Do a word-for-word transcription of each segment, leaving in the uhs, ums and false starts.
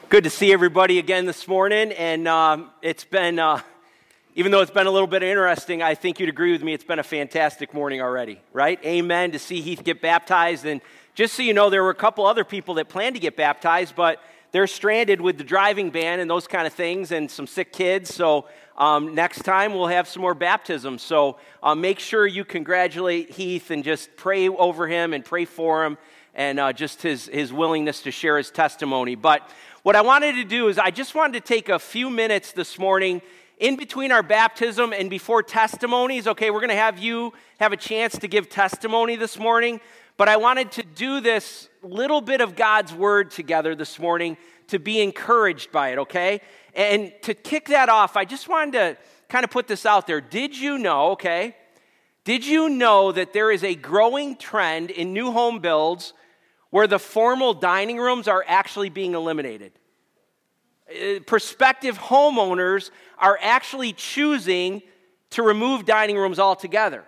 Good to see everybody again this morning, and um, it's been, uh, even though it's been a little bit interesting, I think you'd agree with me, it's been a fantastic morning already, right? Amen, to see Heath get baptized, and just so you know, there were a couple other people that planned to get baptized, but they're stranded with the driving ban and those kind of things, and some sick kids, so um, next time we'll have some more baptisms, so uh, make sure you congratulate Heath and just pray over him and pray for him, and uh, just his, his willingness to share his testimony. But what I wanted to do is I just wanted to take a few minutes this morning in between our baptism and before testimonies. Okay, we're going to have you have a chance to give testimony this morning, but I wanted to do this little bit of God's Word together this morning to be encouraged by it, okay? And to kick that off, I just wanted to kind of put this out there. Did you know, okay, did you know that there is a growing trend in new home builds where the formal dining rooms are actually being eliminated? Prospective homeowners are actually choosing to remove dining rooms altogether.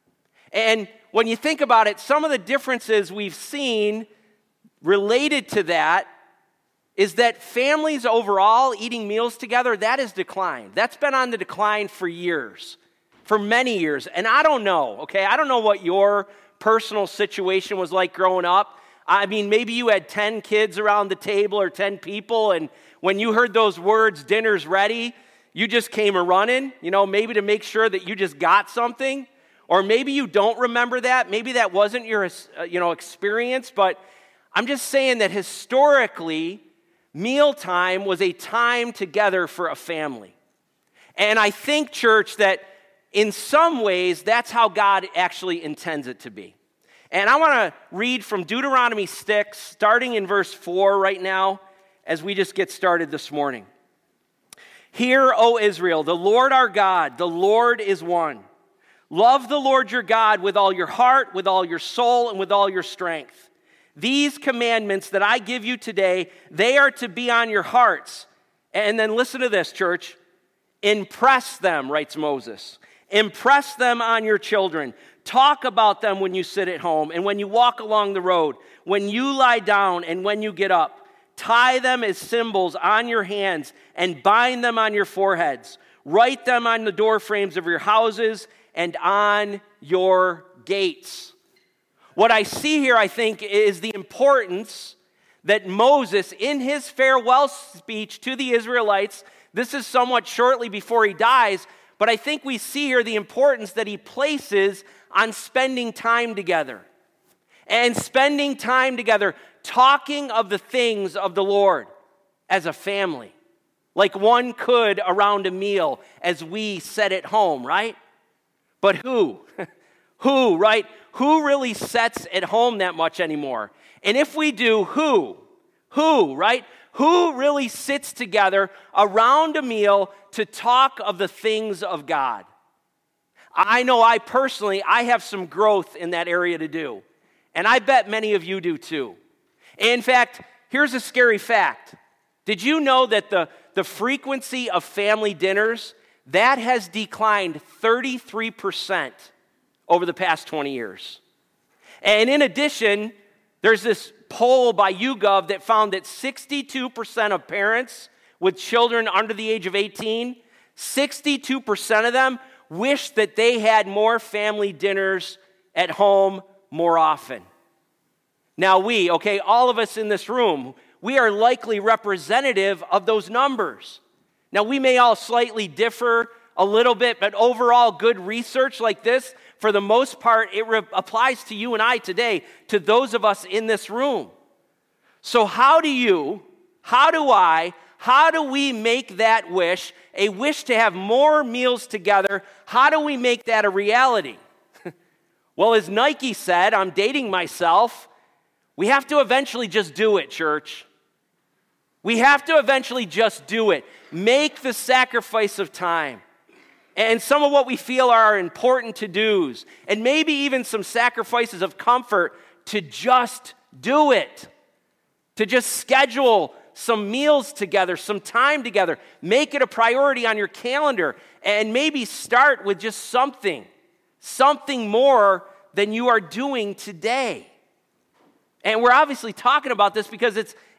And when you think about it, some of the differences we've seen related to that is that families overall eating meals together, that has declined. That's been on the decline for years, for many years. And I don't know, okay? I don't know what your personal situation was like growing up. I mean, maybe you had ten kids around the table or ten people, and when you heard those words, dinner's ready, you just came a running, you know, maybe to make sure that you just got something. Or maybe you don't remember that. Maybe that wasn't your, uh, you know, experience, but I'm just saying that historically, mealtime was a time together for a family. And I think, church, that in some ways, that's how God actually intends it to be. And I want to read from Deuteronomy six, starting in verse four right now, as we just get started this morning. Hear, O Israel, the Lord our God, the Lord is one. Love the Lord your God with all your heart, with all your soul, and with all your strength. These commandments that I give you today, they are to be on your hearts. And then listen to this, church. Impress them, writes Moses. Impress them on your children. Talk about them when you sit at home and when you walk along the road, when you lie down and when you get up. Tie them as symbols on your hands and bind them on your foreheads. Write them on the door frames of your houses and on your gates. What I see here, I think, is the importance that Moses, in his farewell speech to the Israelites, this is somewhat shortly before he dies, but I think we see here the importance that he places on spending time together. And spending time together, talking of the things of the Lord as a family. Like one could around a meal as we sit at home, right? But who? Who, right? Who really sits at home that much anymore? And if we do, who? Who, right? Who really sits together around a meal to talk of the things of God? I know I personally, I have some growth in that area to do. And I bet many of you do too. In fact, here's a scary fact. Did you know that the, the frequency of family dinners, that has declined thirty-three percent over the past twenty years? And in addition, there's this poll by YouGov that found that sixty-two percent of parents with children under the age of eighteen, sixty-two percent of them wish that they had more family dinners at home more often. Now we, okay, all of us in this room, we are likely representative of those numbers. Now we may all slightly differ a little bit, but overall good research like this, for the most part, it re- applies to you and I today, to those of us in this room. So how do you, how do I, how do we make that wish, a wish to have more meals together, how do we make that a reality? Well, as Nike said, I'm dating myself, we have to eventually just do it, church. We have to eventually just do it. Make the sacrifice of time. And some of what we feel are important to-dos, and maybe even some sacrifices of comfort to just do it. To just schedule some meals together, some time together. Make it a priority on your calendar, and maybe start with just something. Something more than you are doing today. And we're obviously talking about this because it's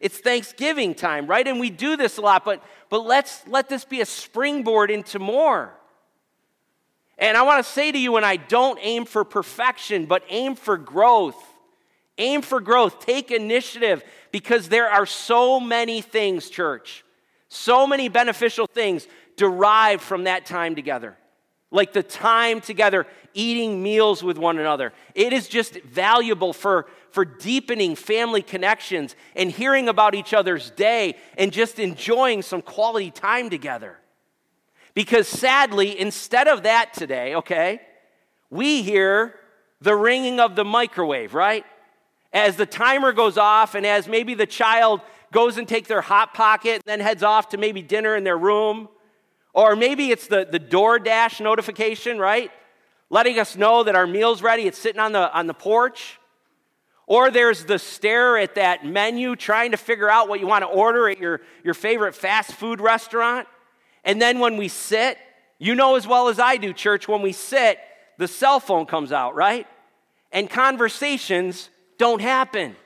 It's Thanksgiving time, right? And we do this a lot, but, but let's let this be a springboard into more. And I want to say to you and I, don't aim for perfection, but aim for growth. Aim for growth. Take initiative, because there are so many things, church, so many beneficial things derived from that time together. Like the time together, eating meals with one another. It is just valuable for, for deepening family connections and hearing about each other's day and just enjoying some quality time together. Because sadly, instead of that today, okay, we hear the ringing of the microwave, right? As the timer goes off and as maybe the child goes and takes their Hot Pocket and then heads off to maybe dinner in their room. Or maybe it's the, the DoorDash notification, right? Letting us know that our meal's ready. It's sitting on the, on the porch. Or there's the stare at that menu trying to figure out what you want to order at your, your favorite fast food restaurant. And then when we sit, you know as well as I do, church, when we sit, the cell phone comes out, right? And conversations don't happen.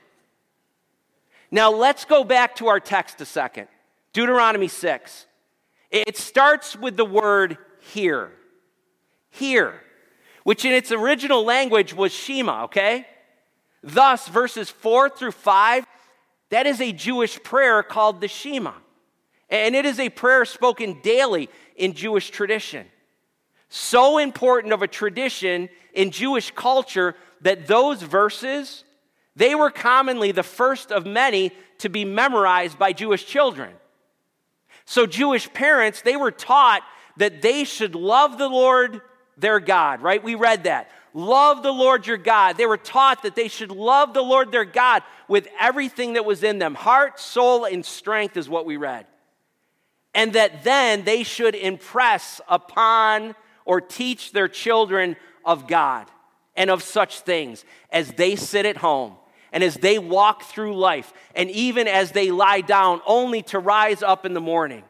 Now let's go back to our text a second. Deuteronomy six. It starts with the word hear. Hear, which in its original language was Shema, okay? Thus, verses four through five, that is a Jewish prayer called the Shema. And it is a prayer spoken daily in Jewish tradition. So important of a tradition in Jewish culture that those verses, they were commonly the first of many to be memorized by Jewish children. So Jewish parents, they were taught that they should love the Lord their God, right? We read that. Love the Lord your God. They were taught that they should love the Lord their God with everything that was in them. Heart, soul, and strength is what we read. And that then they should impress upon or teach their children of God and of such things as they sit at home and as they walk through life, and even as they lie down, only to rise up in the morning.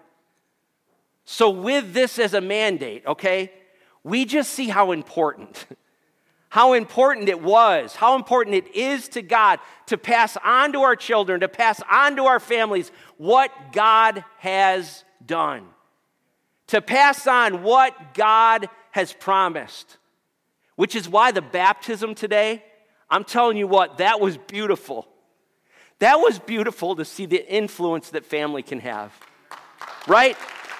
So with this as a mandate, okay, we just see how important, how important it was, how important it is to God to pass on to our children, to pass on to our families what God has done. To pass on what God has promised. Which is why the baptism today, I'm telling you what, that was beautiful. That was beautiful to see the influence that family can have. Right?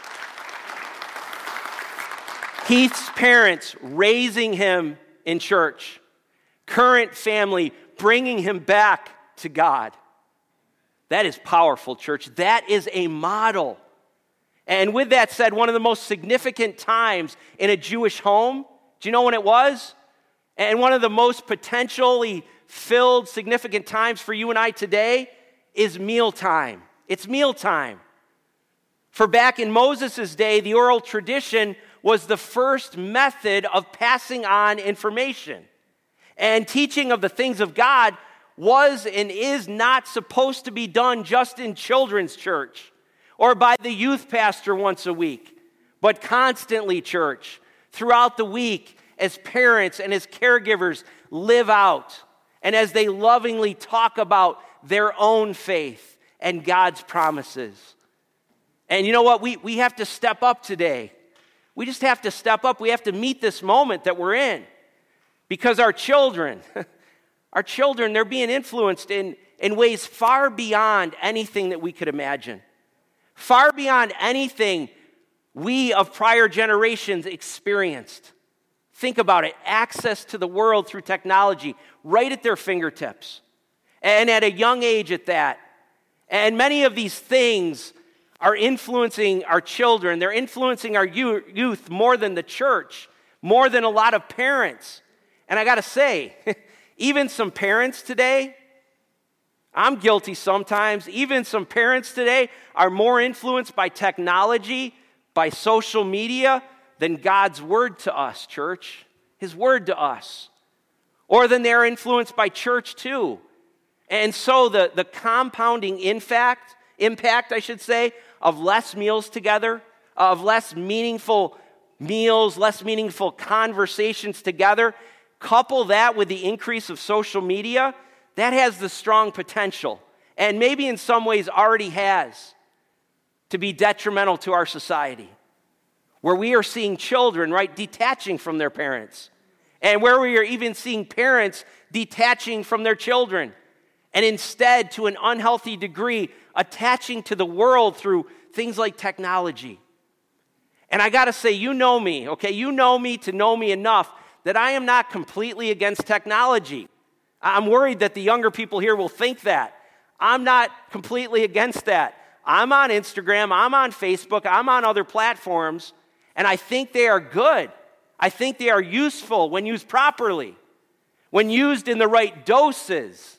Heath's parents raising him in church. Current family bringing him back to God. That is powerful, church. That is a model. And with that said, one of the most significant times in a Jewish home, do you know when it was? And one of the most potentially filled, significant times for you and I today is mealtime. It's mealtime. For back in Moses' day, the oral tradition was the first method of passing on information. And teaching of the things of God was and is not supposed to be done just in children's church or by the youth pastor once a week, but constantly, church, throughout the week, as parents and as caregivers live out, and as they lovingly talk about their own faith and God's promises. And you know what? We, we have to step up today. We just have to step up. We have to meet this moment that we're in. Because our children, our children, they're being influenced in, in ways far beyond anything that we could imagine. Far beyond anything we of prior generations experienced. Think about it, access to the world through technology right at their fingertips. And at a young age at that. And many of these things are influencing our children. They're influencing our youth more than the church, more than a lot of parents. And I got to say, even some parents today, I'm guilty sometimes, even some parents today are more influenced by technology, by social media, than God's word to us, church, his word to us. Or than they're influenced by church too. And so the, the compounding impact, impact, I should say, of less meals together, of less meaningful meals, less meaningful conversations together, couple that with the increase of social media, that has the strong potential and maybe in some ways already has, to be detrimental to our society, where we are seeing children, right, detaching from their parents, and where we are even seeing parents detaching from their children, and instead, to an unhealthy degree, attaching to the world through things like technology. And I got to say, you know me, okay? You know me to know me enough that I am not completely against technology. I'm worried that the younger people here will think that. I'm not completely against that. I'm on Instagram, I'm on Facebook, I'm on other platforms, and I think they are good. I think they are useful when used properly, when used in the right doses.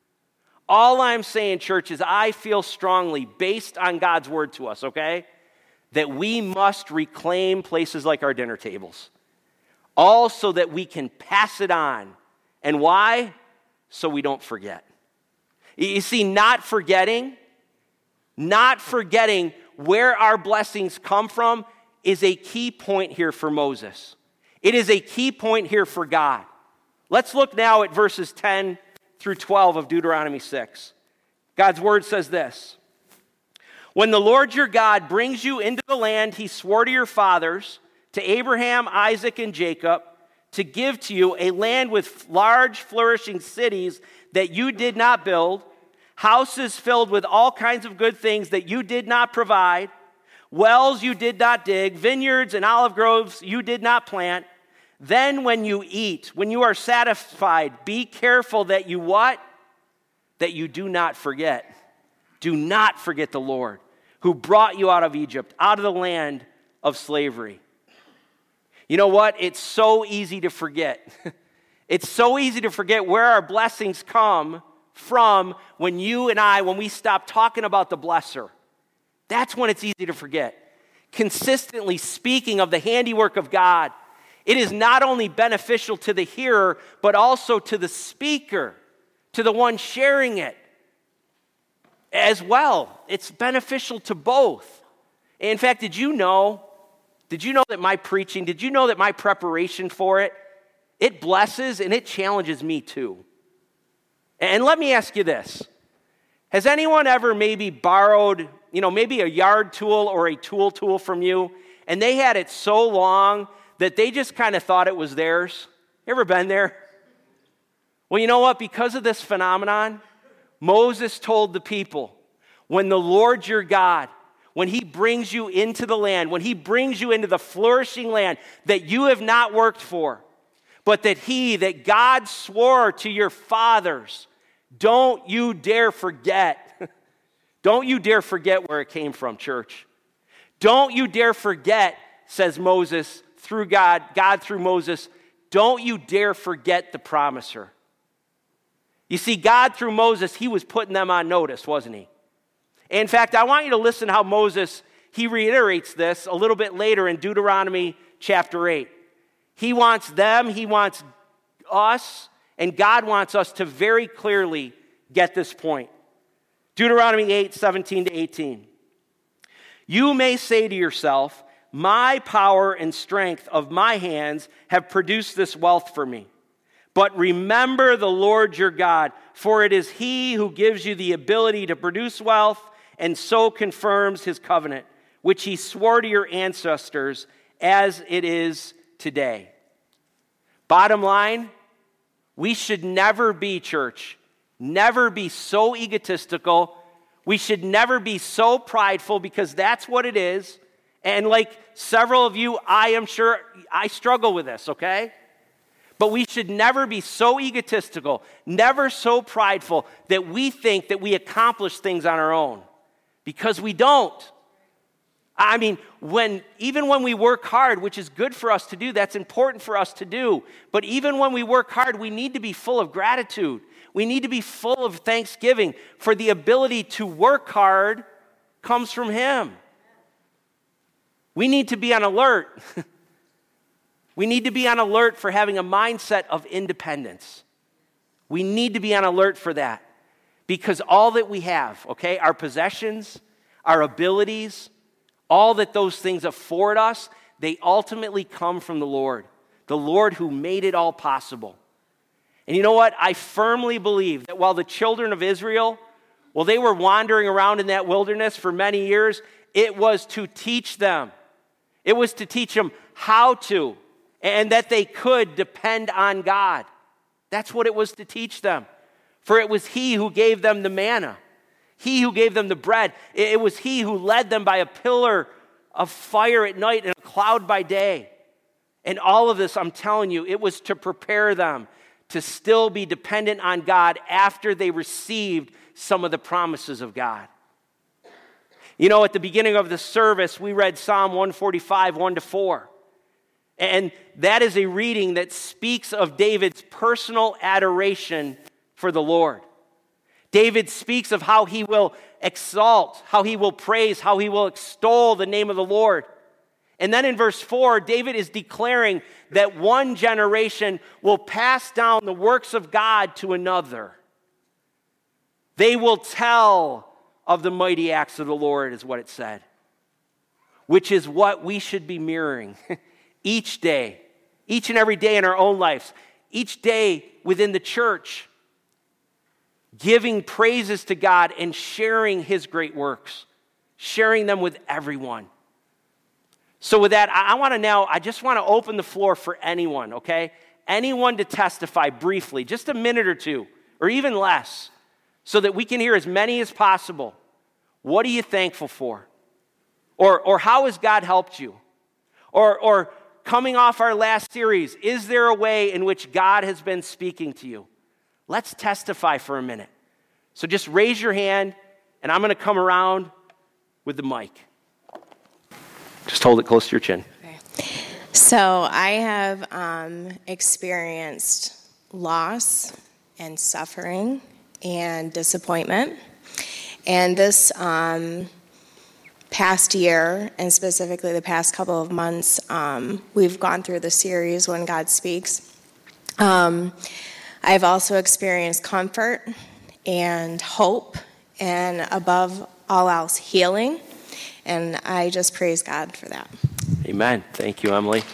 All I'm saying, church, is I feel strongly, based on God's word to us, okay, that we must reclaim places like our dinner tables. All so that we can pass it on. And why? So we don't forget. You see, not forgetting, not forgetting where our blessings come from is a key point here for Moses. It is a key point here for God. Let's look now at verses ten through twelve of Deuteronomy six. God's word says this: when the Lord your God brings you into the land he swore to your fathers, to Abraham, Isaac, and Jacob, to give to you a land with large flourishing cities that you did not build, houses filled with all kinds of good things that you did not provide, wells you did not dig, vineyards and olive groves you did not plant, then when you eat, when you are satisfied, be careful that you what? That you do not forget. Do not forget the Lord who brought you out of Egypt, out of the land of slavery. You know what? It's so easy to forget. It's so easy to forget where our blessings come from when you and I, when we stop talking about the blesser. That's when it's easy to forget. Consistently speaking of the handiwork of God, it is not only beneficial to the hearer, but also to the speaker, to the one sharing it as well. It's beneficial to both. In fact, did you know, did you know that my preaching, did you know that my preparation for it, it blesses and it challenges me too? And let me ask you this. Has anyone ever maybe borrowed, you know, maybe a yard tool or a tool tool from you, and they had it so long that they just kind of thought it was theirs? You ever been there? Well, you know what? Because of this phenomenon, Moses told the people, when the Lord your God, when he brings you into the land, when he brings you into the flourishing land that you have not worked for, but that he, that God swore to your fathers, don't you dare forget. Don't you dare forget where it came from, church. Don't you dare forget, says Moses, through God, God through Moses, don't you dare forget the promiser. You see, God through Moses, he was putting them on notice, wasn't he? In fact, I want you to listen how Moses, he reiterates this a little bit later in Deuteronomy chapter eight. He wants them, he wants us, and God wants us to very clearly get this point. Deuteronomy eight, seventeen to eighteen. You may say to yourself, my power and strength of my hands have produced this wealth for me. But remember the Lord your God, for it is he who gives you the ability to produce wealth and so confirms his covenant, which he swore to your ancestors as it is today. Bottom line, we should never be, church, never be so egotistical. We should never be so prideful, because that's what it is. And like several of you, I am sure I struggle with this, okay? But we should never be so egotistical, never so prideful that we think that we accomplish things on our own, because we don't. I mean, when even when we work hard, which is good for us to do, that's important for us to do. But even when we work hard, we need to be full of gratitude. We need to be full of thanksgiving, for the ability to work hard comes from him. We need to be on alert. We need to be on alert for having a mindset of independence. We need to be on alert for that, because all that we have, okay, our possessions, our abilities, all that those things afford us, they ultimately come from the Lord, the Lord who made it all possible. And you know what? I firmly believe that while the children of Israel Well, they were wandering around in that wilderness for many years. It was to teach them. It was to teach them how to, and that they could depend on God. That's what it was to teach them. For it was He who gave them the manna. He who gave them the bread. It was He who led them by a pillar of fire at night and a cloud by day. And all of this, I'm telling you, it was to prepare them to still be dependent on God after they received some of the promises of God. You know, at the beginning of the service, we read Psalm one forty-five, one to four. And that is a reading that speaks of David's personal adoration for the Lord. David speaks of how he will exalt, how he will praise, how he will extol the name of the Lord. And then in verse four, David is declaring that one generation will pass down the works of God to another. They will tell of the mighty acts of the Lord, is what it said, which is what we should be mirroring each day, each and every day in our own lives, each day within the church, giving praises to God and sharing His great works, sharing them with everyone. So with that, I want to now, I just want to open the floor for anyone, okay? Anyone to testify briefly, just a minute or two, or even less, so that we can hear as many as possible. What are you thankful for? Or, or how has God helped you? Or, or coming off our last series, is there a way in which God has been speaking to you? Let's testify for a minute. So just raise your hand, and I'm going to come around with the mic. Just hold it close to your chin. Okay. So I have um, experienced loss and suffering and disappointment. And this um, past year, and specifically the past couple of months, um, we've gone through the series When God Speaks. Um, I've also experienced comfort and hope, and above all else, healing. And I just praise God for that. Amen. Thank you, Emily.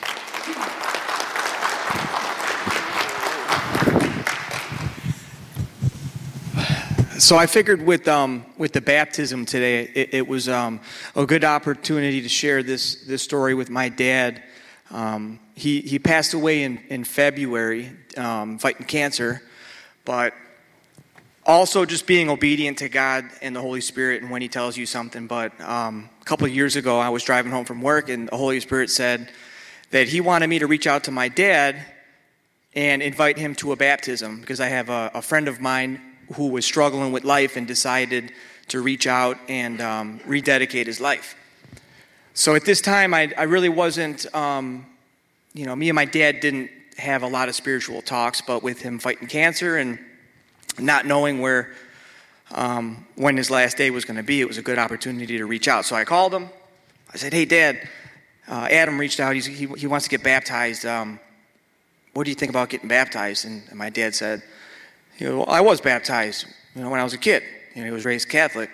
So I figured with um, with the baptism today, it, it was um, a good opportunity to share this this story with my dad. Um, he he passed away in in February, um, fighting cancer, but also just being obedient to God and the Holy Spirit and when He tells you something. But um, a couple of years ago, I was driving home from work, and the Holy Spirit said that He wanted me to reach out to my dad and invite him to a baptism, because I have a, a friend of mine who was struggling with life and decided to reach out and um, rededicate his life. So at this time, I, I really wasn't, um, you know, me and my dad didn't have a lot of spiritual talks, but with him fighting cancer and not knowing where, um, when his last day was going to be, it was a good opportunity to reach out. So I called him. I said, "Hey, Dad, uh, Adam reached out. He's, he he wants to get baptized. Um, what do you think about getting baptized?" And, and my dad said, "You know, well, I was baptized, you know, when I was a kid. You know, he was raised Catholic."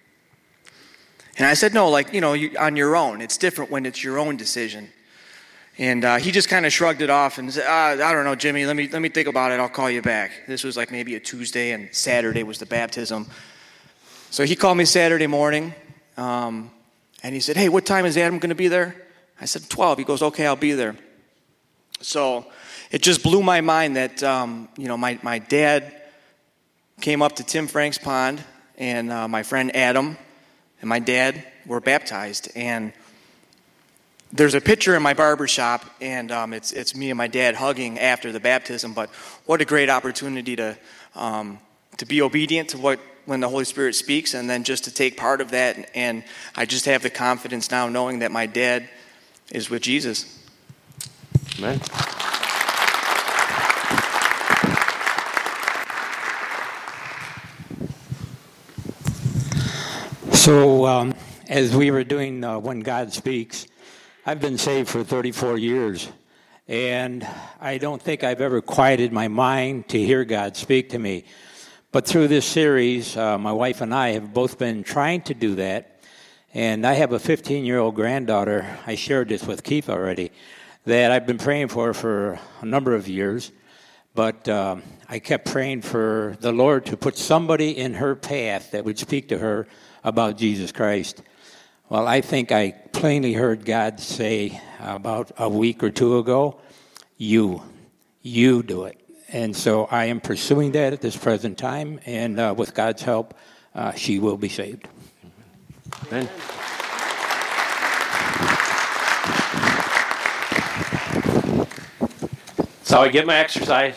And I said, "No, like, you know, you, on your own. It's different when it's your own decision." And uh, he just kind of shrugged it off and said, uh, "I don't know, Jimmy. Let me let me think about it. I'll call you back." This was like maybe a Tuesday, and Saturday was the baptism. So he called me Saturday morning, um, and he said, "Hey, what time is Adam going to be there?" I said, twelve. He goes, "Okay, I'll be there." So it just blew my mind that, um, you know, my, my dad came up to Tim Frank's pond, and uh, my friend Adam and my dad were baptized. And there's a picture in my barber shop, and um, it's it's me and my dad hugging after the baptism. But what a great opportunity to um, to be obedient to what when the Holy Spirit speaks, and then just to take part of that. And I just have the confidence now, knowing that my dad is with Jesus. Amen. So um, as we were doing uh, When God Speaks, I've been saved for thirty-four years, and I don't think I've ever quieted my mind to hear God speak to me. But through this series, uh, my wife and I have both been trying to do that, and I have a fifteen-year-old granddaughter, I shared this with Keith already, that I've been praying for for a number of years. But um, I kept praying for the Lord to put somebody in her path that would speak to her about Jesus Christ. Well, I think I plainly heard God say about a week or two ago, you, you do it. And so I am pursuing that at this present time, and uh, with God's help, uh, she will be saved. Amen. That's how I get my exercise.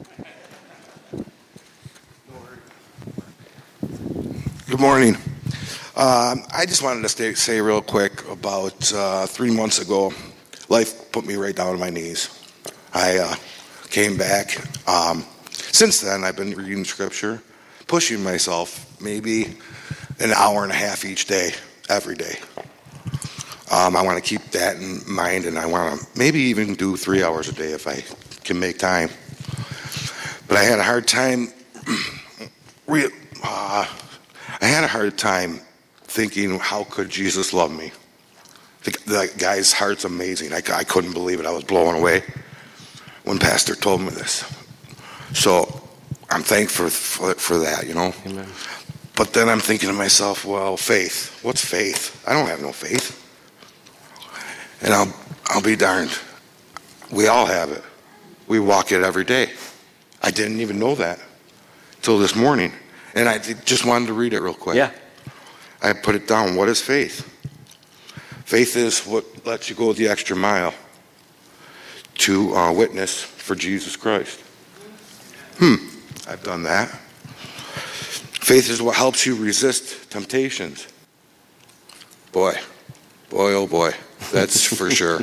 Good morning. Um, I just wanted to stay, say real quick about uh, three months ago, life put me right down on my knees. I uh, came back. Um, since then, I've been reading Scripture, pushing myself maybe an hour and a half each day, every day. Um, I want to keep that in mind, and I want to maybe even do three hours a day if I can make time. But I had a hard time. Re- uh, I had a hard time thinking, how could Jesus love me? The, the guy's heart's amazing. I, I couldn't believe it. I was blown away when Pastor told me this. So I'm thankful for, for that, you know. Amen. But then I'm thinking to myself, well, faith. What's faith? I don't have no faith. And I'll, I'll be darned. We all have it. We walk it every day. I didn't even know that until this morning. And I just wanted to read it real quick. Yeah. I put it down. What is faith? Faith is what lets you go the extra mile to uh, witness for Jesus Christ. Hmm, I've done that. Faith is what helps you resist temptations. Boy, boy, oh boy, that's for sure.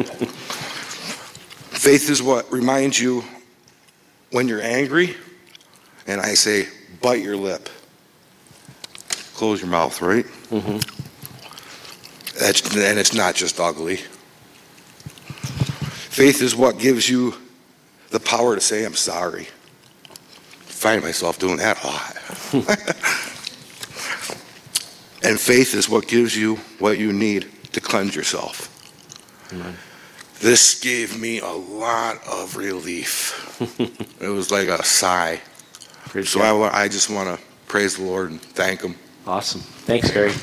Faith is what reminds you when you're angry, and I say, bite your lip. Close your mouth, right? Mm-hmm. That's, and it's not just ugly. Faith is what gives you the power to say, I'm sorry. I find myself doing that a lot. And faith is what gives you what you need to cleanse yourself. Amen. This gave me a lot of relief. It was like a sigh. Praise so I, I just want to praise the Lord and thank Him. Awesome. Thanks, Gary.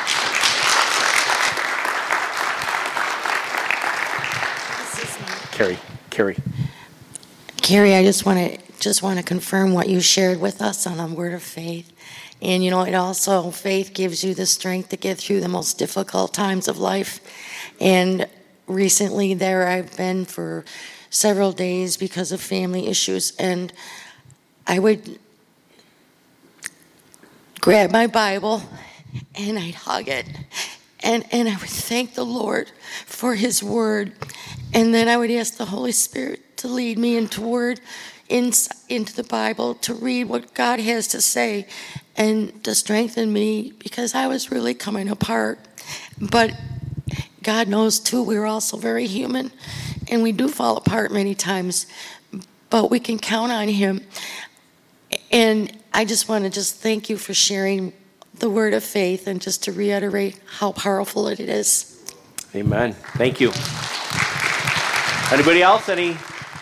Carrie, Carrie. Carrie, I just want to just want to confirm what you shared with us on the word of faith. And you know, it also, faith gives you the strength to get through the most difficult times of life. And recently there I've been for several days because of family issues, and I would grab my Bible and I'd hug it, and, and I would thank the Lord for His word, and then I would ask the Holy Spirit to lead me into word, in, into the Bible, to read what God has to say, and to strengthen me, because I was really coming apart. But God knows too, we're also very human, and we do fall apart many times, but we can count on Him. And I just want to just thank you for sharing the word of faith, and just to reiterate how powerful it is. Amen. Thank you. Anybody else? Any?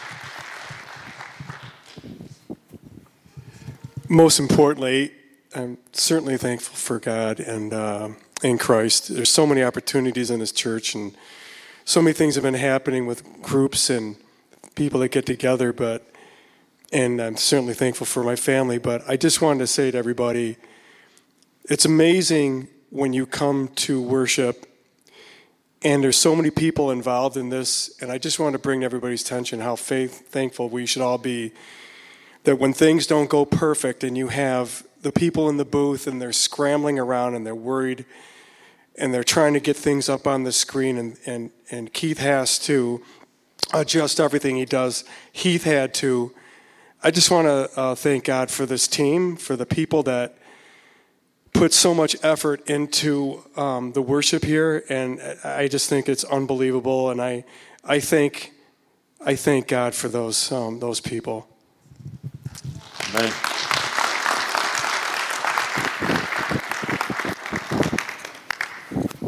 Most importantly, I'm certainly thankful for God and uh, in Christ. There's so many opportunities in this church, and so many things have been happening with groups and people that get together, but and I'm certainly thankful for my family. But I just wanted to say to everybody, it's amazing when you come to worship, and there's so many people involved in this, and I just want to bring to everybody's attention how faith, thankful we should all be that when things don't go perfect and you have the people in the booth and they're scrambling around and they're worried and they're trying to get things up on the screen, and, and, and Keith has to adjust everything he does. Heath had to. I just want to uh, thank God for this team, for the people that put so much effort into um, the worship here, and I just think it's unbelievable. And I, I thank, I thank God for those um, those people. Amen.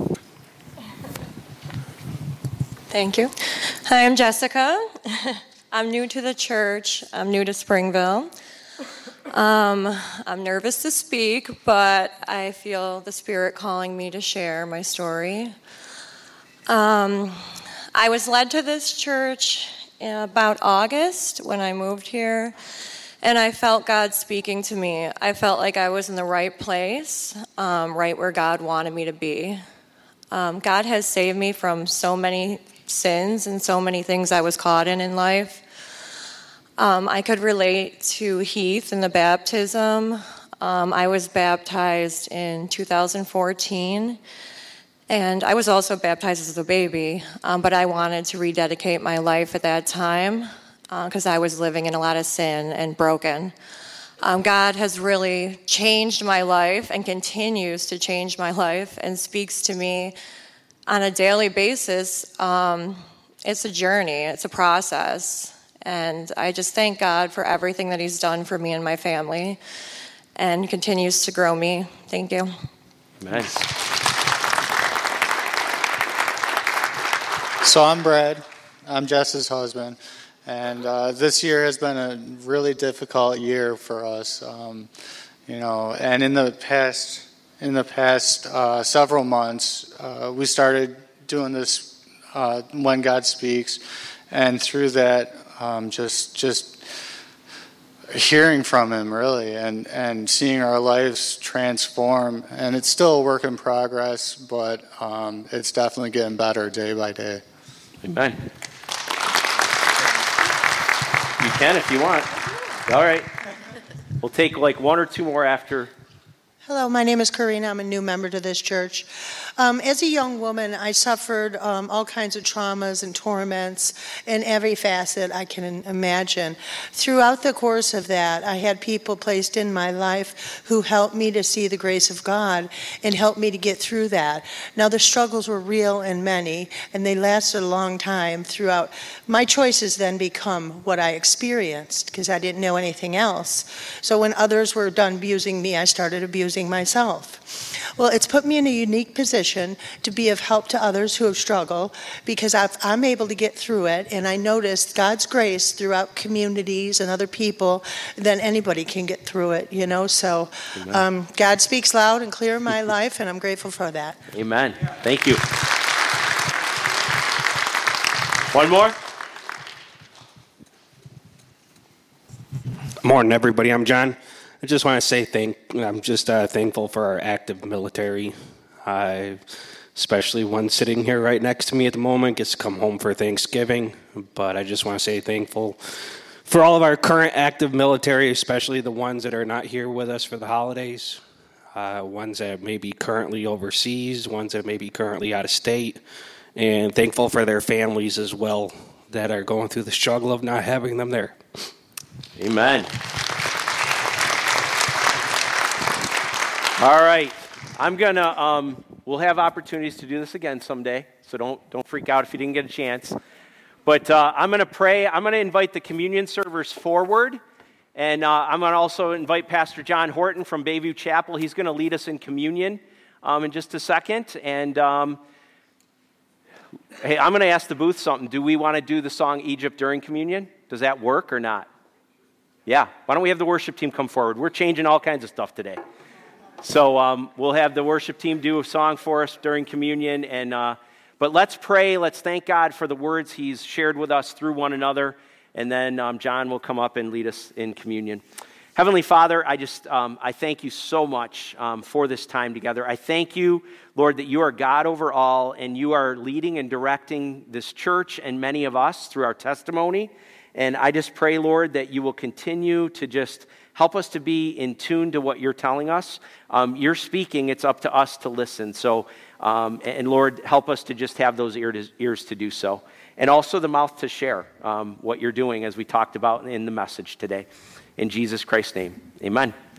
Thank you. Hi, I'm Jessica. I'm new to the church. I'm new to Springville. Um, I'm nervous to speak, but I feel the Spirit calling me to share my story. Um, I was led to this church in about August when I moved here, and I felt God speaking to me. I felt like I was in the right place, um, right where God wanted me to be. Um, God has saved me from so many sins and so many things I was caught in in life. Um, I could relate to Heath in the baptism. Um, I was baptized in two thousand fourteen, and I was also baptized as a baby, um, but I wanted to rededicate my life at that time because uh, I was living in a lot of sin and broken. Um, God has really changed my life and continues to change my life and speaks to me on a daily basis. Um, it's a journey, it's a process. And I just thank God for everything that he's done for me and my family and continues to grow me. Thank you. Amen. So I'm Brad. I'm Jess's husband. And uh, this year has been a really difficult year for us. Um, you know, and in the past, in the past uh, several months, uh, we started doing this uh, When God Speaks. And through that, Um, just just hearing from him, really, and, and seeing our lives transform. And it's still a work in progress, but um, it's definitely getting better day by day. Amen. You can if you want. All right. We'll take like one or two more after. Hello, my name is Karina. I'm a new member to this church. Um, as a young woman, I suffered um, all kinds of traumas and torments in every facet I can imagine. Throughout the course of that, I had people placed in my life who helped me to see the grace of God and helped me to get through that. Now, the struggles were real and many, and they lasted a long time throughout. My choices then become what I experienced because I didn't know anything else. So when others were done abusing me, I started abusing myself. Well, it's put me in a unique position to be of help to others who have struggled because I've, I'm able to get through it, and I noticed God's grace throughout communities and other people, then anybody can get through it, you know. So um, God speaks loud and clear in my life, and I'm grateful for that. Amen. Thank you. One more. Morning, everybody. I'm John. I just want to say thank. I'm just uh, thankful for our active military. I, especially one sitting here right next to me at the moment, gets to come home for Thanksgiving. But I just want to say thankful for all of our current active military, especially the ones that are not here with us for the holidays, uh, ones that may be currently overseas, ones that may be currently out of state, and thankful for their families as well that are going through the struggle of not having them there. Amen. All right, I'm gonna. Um, we'll have opportunities to do this again someday, so don't don't freak out if you didn't get a chance. But uh, I'm gonna pray. I'm gonna invite the communion servers forward, and uh, I'm gonna also invite Pastor John Horton from Bayview Chapel. He's gonna lead us in communion um, in just a second. And um, hey, I'm gonna ask the booth something. Do we want to do the song Egypt during communion? Does that work or not? Yeah. Why don't we have the worship team come forward? We're changing all kinds of stuff today. So um, we'll have the worship team do a song for us during communion. And uh, but let's pray. Let's thank God for the words he's shared with us through one another. And then um, John will come up and lead us in communion. Heavenly Father, I just um, I thank you so much um, for this time together. I thank you, Lord, that you are God over all, and you are leading and directing this church and many of us through our testimony. And I just pray, Lord, that you will continue to just help us to be in tune to what you're telling us. Um, you're speaking, it's up to us to listen. So, um, and Lord, help us to just have those ear to, ears to do so. And also the mouth to share um, what you're doing as we talked about in the message today. In Jesus Christ's name, amen.